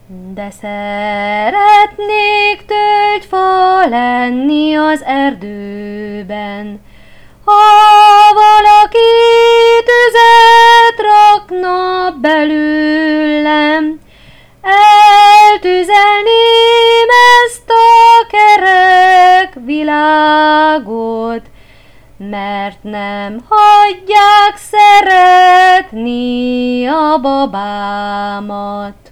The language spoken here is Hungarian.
De szeretnék tölgyfa lenni az erdőben, ha valaki tüzet rakna belőlem, eltüzelném ezt a kerek világot, mert nem hagyják szeretni a babámat.